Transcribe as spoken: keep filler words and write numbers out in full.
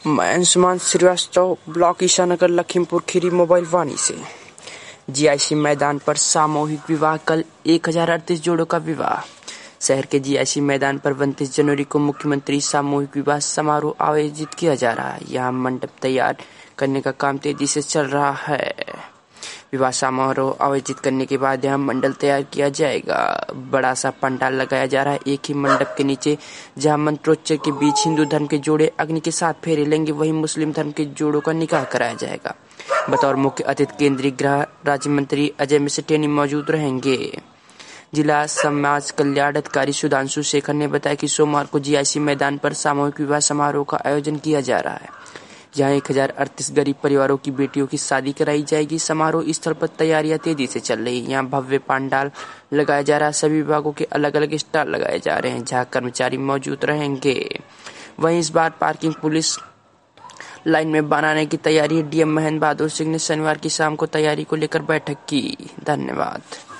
मैं Anshuman Srivastava, block Ishanagar, Lakhimpur Kheri, mobile Vani से। GIC मैदान पर सामूहिक विवाह। कल एक हजार अड़तीस जोड़ों का विवाह। शहर के जीआईसी मैदान पर उनतीस जनवरी को मुख्यमंत्री सामूहिक विवाह समारोह आयोजित किया जा रहा है। यहाँ मंडप तैयार करने का काम तेजी से चल रहा है। विवाह समारोह आयोजित करने के बाद यहाँ मंडल तैयार किया जाएगा। बड़ा सा पंडाल लगाया जा रहा है। एक ही मंडप के नीचे जहाँ मंत्रोच्चार के बीच हिंदू धर्म के जोड़े अग्नि के साथ फेरे लेंगे, वहीं मुस्लिम धर्म के जोड़ों का निकाह कराया जाएगा। बतौर मुख्य अतिथि केंद्रीय गृह राज्य मंत्री अजय मिश्र टेनी मौजूद रहेंगे। जिला समाज कल्याण अधिकारी सुधांशु शेखर ने बताया कि सोमवार को जीआईसी मैदान पर सामूहिक विवाह समारोह का आयोजन किया जा रहा है। जहां एक हजार अड़तीस गरीब परिवारों की बेटियों की शादी कराई जाएगी। समारोह स्थल पर तैयारियां तेजी से चल रही है। यहाँ भव्य पंडाल लगाया जा रहा है। सभी विभागों के अलग अलग स्टॉल लगाए जा रहे हैं, जहां कर्मचारी मौजूद रहेंगे। वहीं इस बार पार्किंग पुलिस लाइन में बनाने की तैयारी है। डीएम महेंद्र बहादुर सिंह ने शनिवार की शाम को तैयारी को लेकर बैठक की। धन्यवाद।